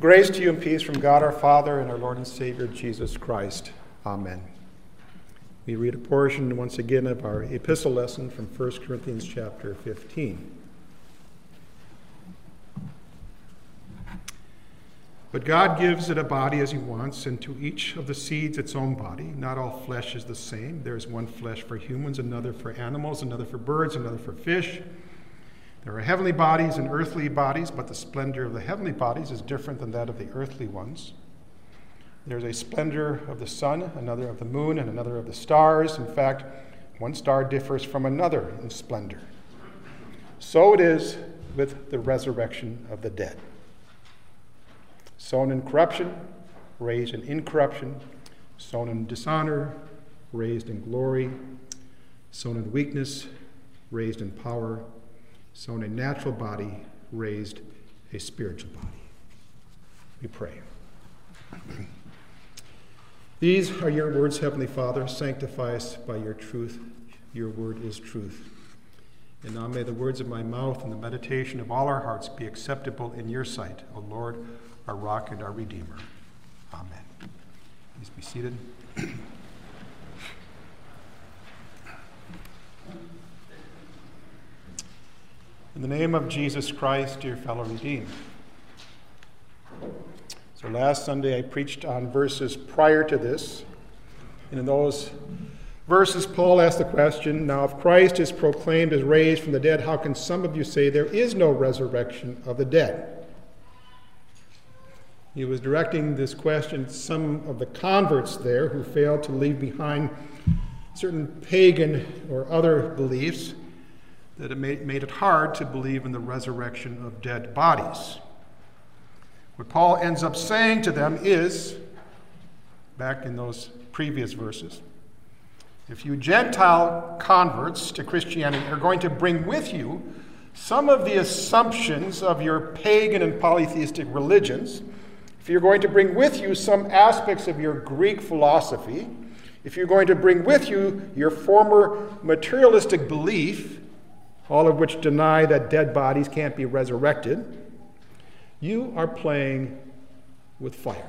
Grace to you and peace from God our Father and our Lord and Savior Jesus Christ. Amen. We read a portion once again of our epistle lesson from 1 Corinthians chapter 15. But God gives it a body as he wants, and to each of the seeds its own body. Not all flesh is the same. There is one flesh for humans, another for animals, another for birds, another for fish. There are heavenly bodies and earthly bodies, but the splendor of the heavenly bodies is different than that of the earthly ones. There's a splendor of the sun, another of the moon, and another of the stars. In fact, one star differs from another in splendor. So it is with the resurrection of the dead. Sown in corruption, raised in incorruption. Sown in dishonor, raised in glory. Sown in weakness, raised in power. Sown a natural body, raised a spiritual body. We pray. These are your words, Heavenly Father. Sanctify us by your truth. Your word is truth. And now may the words of my mouth and the meditation of all our hearts be acceptable in your sight, O Lord, our rock and our Redeemer. Amen. Please be seated. In the name of Jesus Christ, dear fellow redeemed. So last Sunday I preached on verses prior to this. And in those verses, Paul asked the question, now if Christ is proclaimed as raised from the dead, how can some of you say there is no resurrection of the dead? He was directing this question to some of the converts there who failed to leave behind certain pagan or other beliefs that it made it hard to believe in the resurrection of dead bodies. What Paul ends up saying to them is, back in those previous verses, if you Gentile converts to Christianity are going to bring with you some of the assumptions of your pagan and polytheistic religions, if you're going to bring with you some aspects of your Greek philosophy, if you're going to bring with you your former materialistic belief, all of which deny that dead bodies can't be resurrected, you are playing with fire.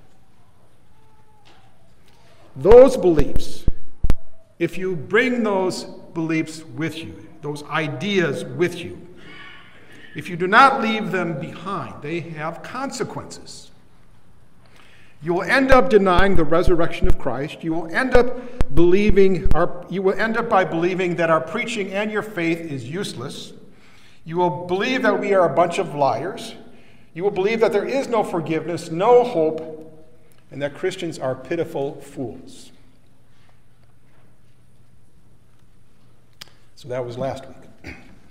Those beliefs, if you bring those beliefs with you, those ideas with you, if you do not leave them behind, they have consequences. You will end up denying the resurrection of Christ. You will end up by believing that our preaching and your faith is useless. You will believe that we are a bunch of liars. You will believe that there is no forgiveness, no hope, and that Christians are pitiful fools. So that was last week.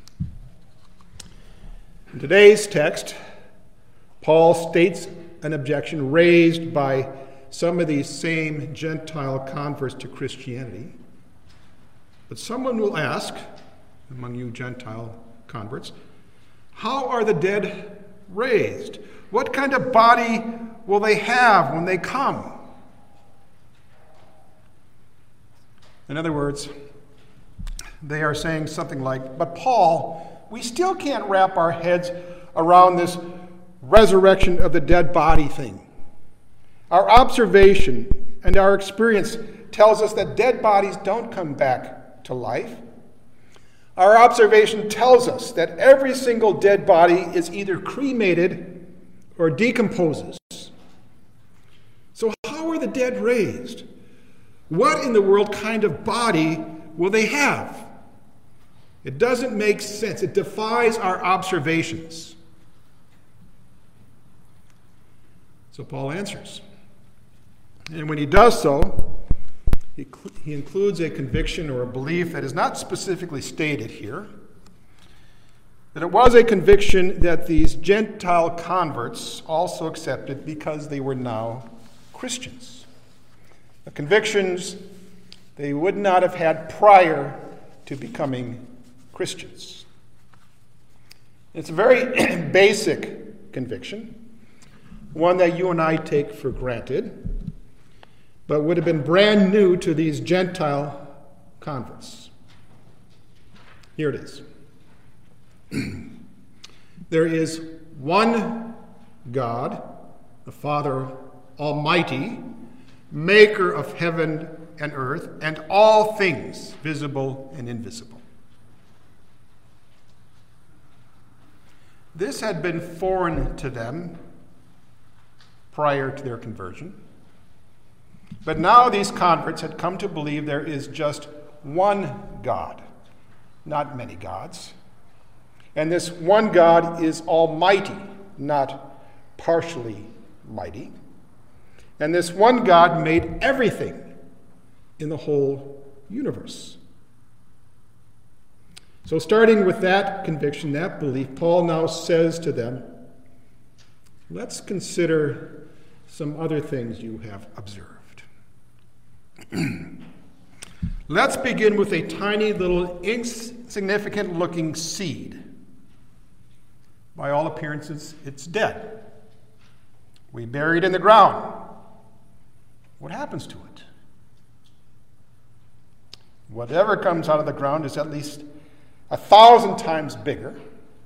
In today's text, Paul states an objection raised by some of these same Gentile converts to Christianity. But someone will ask, among you Gentile converts, how are the dead raised? What kind of body will they have when they come? In other words, they are saying something like, but Paul, we still can't wrap our heads around this resurrection of the dead body thing. Our observation and our experience tells us that dead bodies don't come back to life. Our observation tells us that every single dead body is either cremated or decomposes. So how are the dead raised? What in the world kind of body will they have? It doesn't make sense. It defies our observations. So Paul answers. And when he does so, he includes a conviction or a belief that is not specifically stated here, that it was a conviction that these Gentile converts also accepted because they were now Christians. The convictions they would not have had prior to becoming Christians. It's a very basic conviction, one that you and I take for granted, but would have been brand new to these Gentile converts. Here it is. There is one God the Father Almighty, maker of heaven and earth, and all things, visible and invisible. This had been foreign to them prior to their conversion. But now these converts had come to believe there is just one God, not many gods. And this one God is almighty, not partially mighty. And this one God made everything in the whole universe. So starting with that conviction, that belief, Paul now says to them, let's consider some other things you have observed. Let's begin with a tiny little insignificant looking seed. By all appearances, it's dead. We bury it in the ground. What happens to it? Whatever comes out of the ground is at least 1,000 times bigger.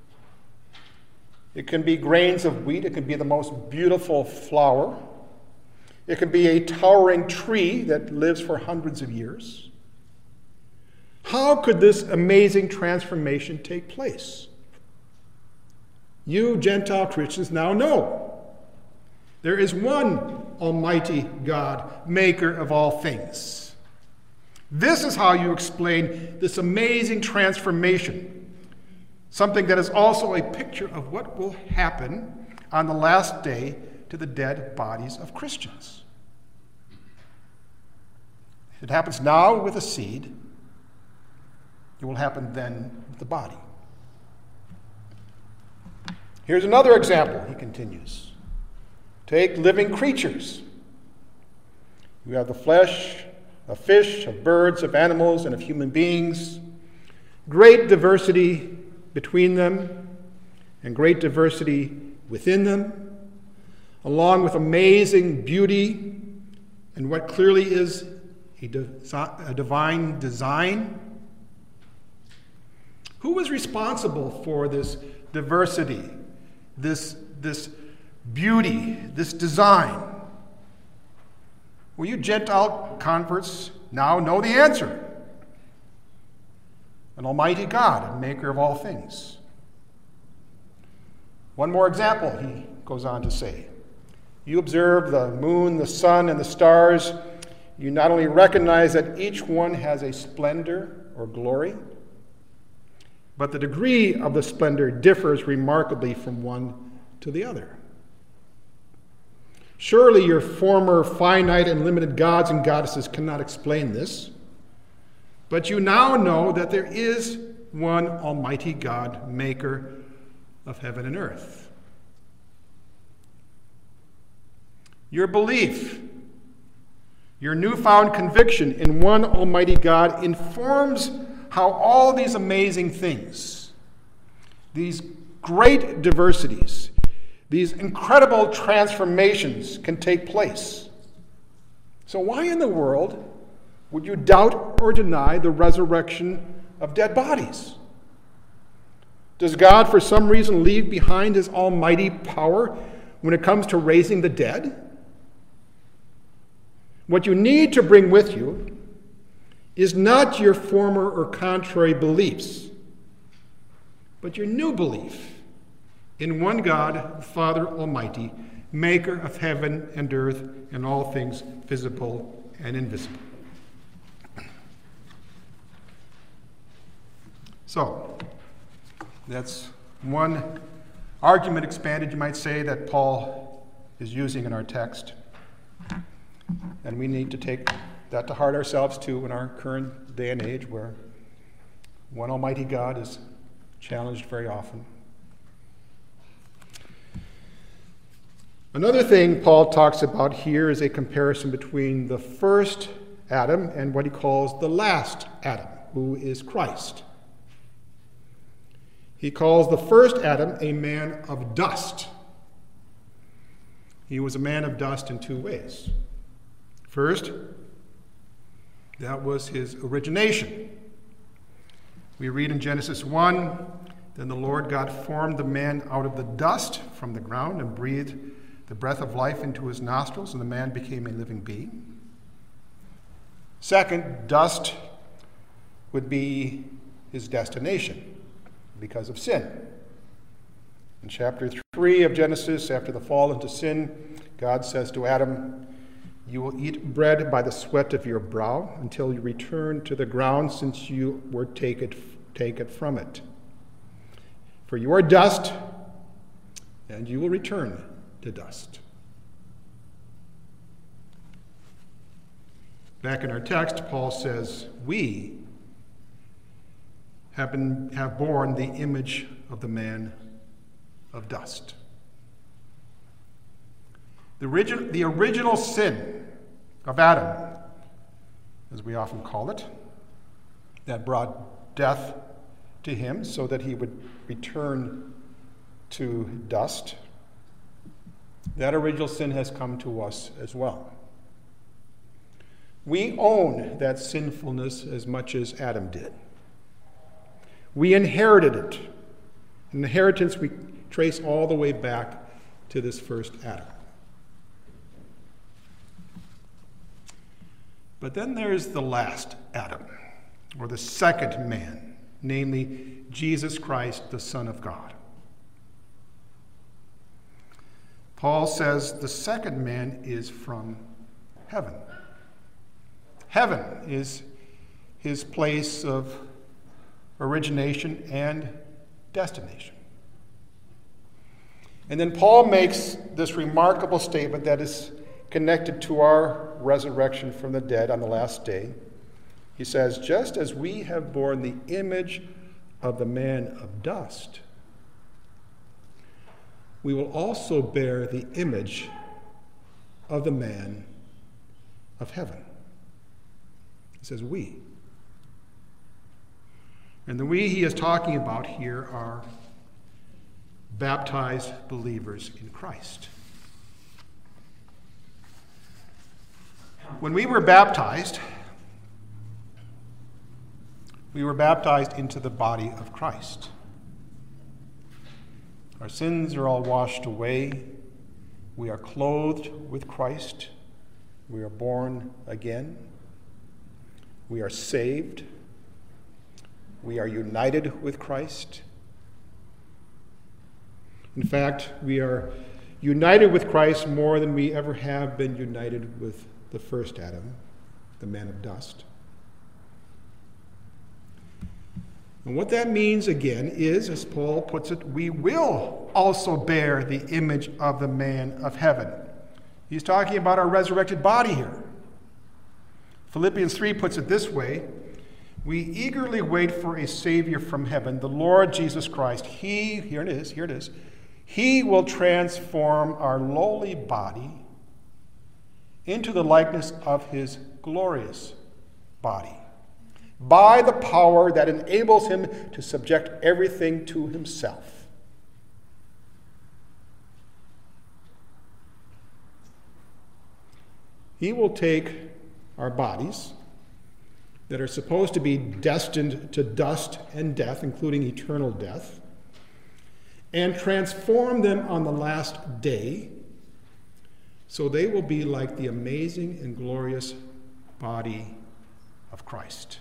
It can be grains of wheat. It can be the most beautiful flower. It can be a towering tree that lives for hundreds of years. How could this amazing transformation take place? You Gentile Christians now know there is one almighty God, maker of all things. This is how you explain this amazing transformation, something that is also a picture of what will happen on the last day to the dead bodies of Christians. It happens now with a seed. It will happen then with the body. Here's another example, he continues. Take living creatures. You have the flesh of fish, of birds, of animals, and of human beings. Great diversity between them and great diversity within them, along with amazing beauty and what clearly is a divine design. Who was responsible for this diversity, this beauty, this design? Well, you Gentile converts now know the answer. An almighty God, a maker of all things. One more example, he goes on to say. You observe the moon, the sun, and the stars. You not only recognize that each one has a splendor or glory, but the degree of the splendor differs remarkably from one to the other. Surely your former finite and limited gods and goddesses cannot explain this, but you now know that there is one almighty God, maker of heaven and earth. Your belief, your newfound conviction in one almighty God informs how all these amazing things, these great diversities, these incredible transformations can take place. So why in the world would you doubt or deny the resurrection of dead bodies? Does God, for some reason, leave behind his almighty power when it comes to raising the dead? What you need to bring with you is not your former or contrary beliefs, but your new belief in one God, Father Almighty, maker of heaven and earth and all things visible and invisible. So, that's one argument expanded, you might say, that Paul is using in our text. And we need to take that to heart ourselves, too, in our current day and age where one almighty God is challenged very often. Another thing Paul talks about here is a comparison between the first Adam and what he calls the last Adam, who is Christ. He calls the first Adam a man of dust. He was a man of dust in two ways. First, that was his origination. We read in Genesis 1, then the Lord God formed the man out of the dust from the ground and breathed the breath of life into his nostrils, and the man became a living being. Second, dust would be his destination because of sin. In chapter 3 of Genesis, after the fall into sin, God says to Adam, "You will eat bread by the sweat of your brow until you return to the ground, since you were taken from it. For you are dust, and you will return to dust." Back in our text, Paul says, "We have borne the image of the man of dust." The original sin of Adam, as we often call it, that brought death to him so that he would return to dust, that original sin has come to us as well. We own that sinfulness as much as Adam did. We inherited it. An inheritance we trace all the way back to this first Adam. But then there's the last Adam, or the second man, namely Jesus Christ, the Son of God. Paul says the second man is from heaven. Heaven is his place of origination and destination. And then Paul makes this remarkable statement that is connected to our resurrection from the dead on the last day. He says, "Just as we have borne the image of the man of dust, we will also bear the image of the man of heaven." He says we. And the we he is talking about here are baptized believers in Christ. When we were baptized into the body of Christ. Our sins are all washed away. We are clothed with Christ. We are born again. We are saved. We are united with Christ. In fact, we are united with Christ more than we ever have been united with the first Adam, the man of dust. And what that means, again, is, as Paul puts it, we will also bear the image of the man of heaven. He's talking about our resurrected body here. Philippians 3 puts it this way: we eagerly wait for a Savior from heaven, the Lord Jesus Christ. Here it is. He will transform our lowly body into the likeness of his glorious body, by the power that enables him to subject everything to himself. He will take our bodies that are supposed to be destined to dust and death, including eternal death, and transform them on the last day so they will be like the amazing and glorious body of Christ.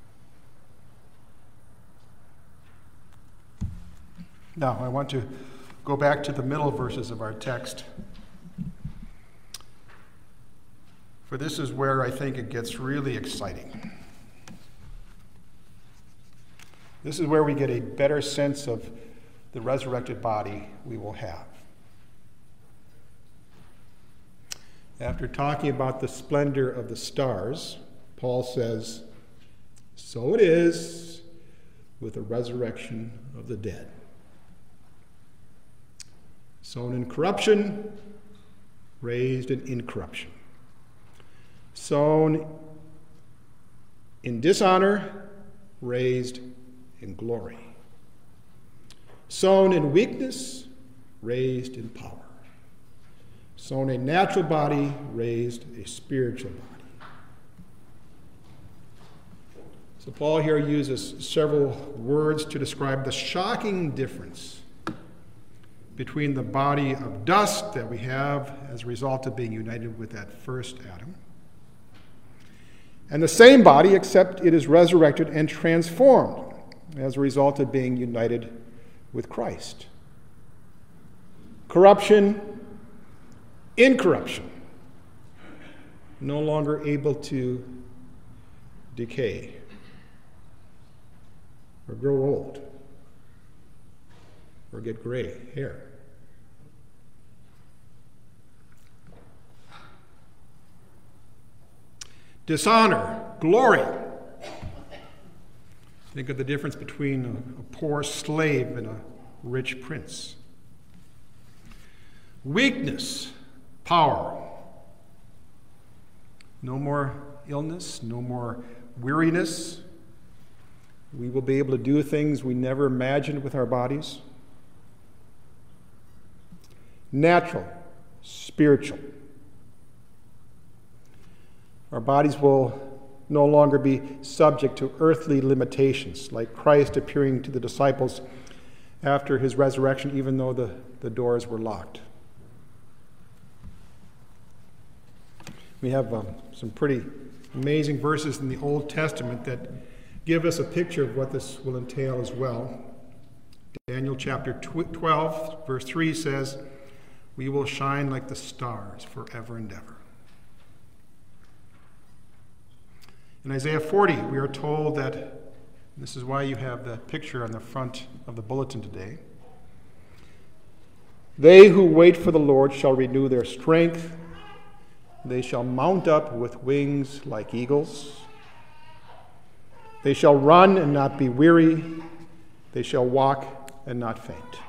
Now, I want to go back to the middle verses of our text, for this is where I think it gets really exciting. This is where we get a better sense of the resurrected body we will have. After talking about the splendor of the stars, Paul says, "So it is with the resurrection of the dead. Sown in corruption, raised in incorruption. Sown in dishonor, raised in glory. Sown in weakness, raised in power. Sown a natural body, raised a spiritual body." So Paul here uses several words to describe the shocking difference between the body of dust that we have as a result of being united with that first Adam, and the same body, except it is resurrected and transformed as a result of being united with Christ. Corruption, incorruption, no longer able to decay or grow old or get gray hair. Dishonor, glory. Think of the difference between a poor slave and a rich prince. Weakness, power. No more illness, no more weariness. We will be able to do things we never imagined with our bodies. Natural, spiritual. Our bodies will no longer be subject to earthly limitations, like Christ appearing to the disciples after his resurrection, even though the doors were locked. We have some pretty amazing verses in the Old Testament that give us a picture of what this will entail as well. Daniel chapter 12, verse 3 says, "We will shine like the stars forever and ever." In Isaiah 40, we are told that, this is why you have the picture on the front of the bulletin today, "They who wait for the Lord shall renew their strength. They shall mount up with wings like eagles. They shall run and not be weary. They shall walk and not faint."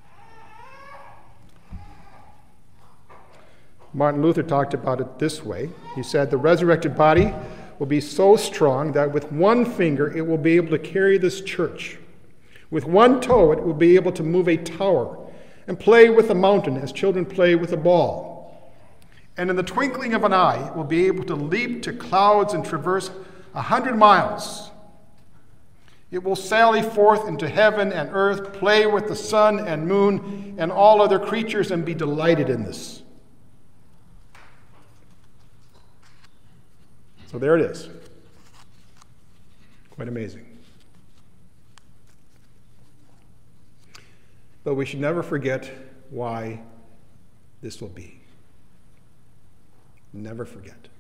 Martin Luther talked about it this way. He said, "The resurrected body will be so strong that with one finger it will be able to carry this church. With one toe it will be able to move a tower and play with a mountain as children play with a ball. And in the twinkling of an eye it will be able to leap to clouds and traverse 100 miles. It will sally forth into heaven and earth, play with the sun and moon and all other creatures, and be delighted in this." So there it is. Quite amazing. But we should never forget why this will be. Never forget.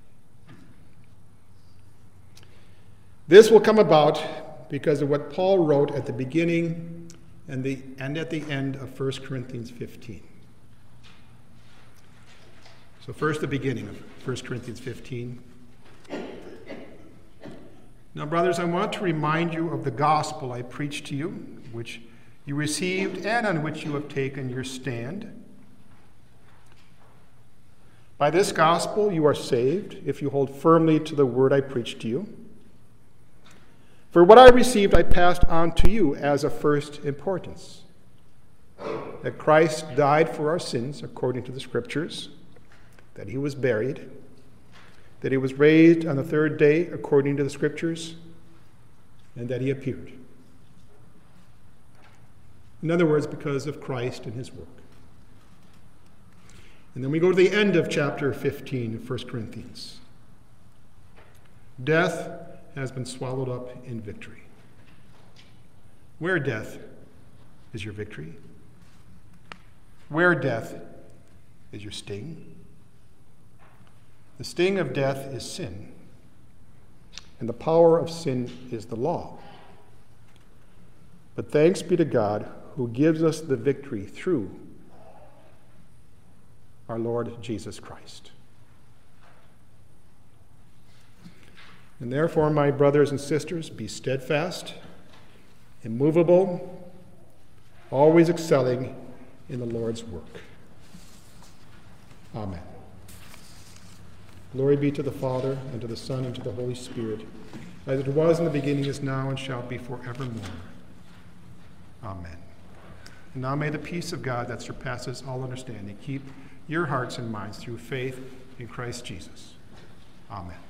This will come about because of what Paul wrote at the beginning and at the end of 1 Corinthians 15. So first, the beginning of 1 Corinthians 15. "Now, brothers, I want to remind you of the gospel I preached to you, which you received and on which you have taken your stand. By this gospel you are saved, if you hold firmly to the word I preached to you. For what I received I passed on to you as of first importance, that Christ died for our sins according to the Scriptures, that he was buried, that he was raised on the third day according to the Scriptures, and that he appeared." In other words, because of Christ and his work. And then we go to the end of chapter 15 of 1 Corinthians. "Death has been swallowed up in victory." Where, death, is your victory? Where, death, is your sting? The sting of death is sin, and the power of sin is the law. But thanks be to God who gives us the victory through our Lord Jesus Christ. And therefore, my brothers and sisters, be steadfast, immovable, always excelling in the Lord's work. Amen. Glory be to the Father, and to the Son, and to the Holy Spirit, as it was in the beginning, is now, and shall be forevermore. Amen. And now may the peace of God that surpasses all understanding keep your hearts and minds through faith in Christ Jesus. Amen.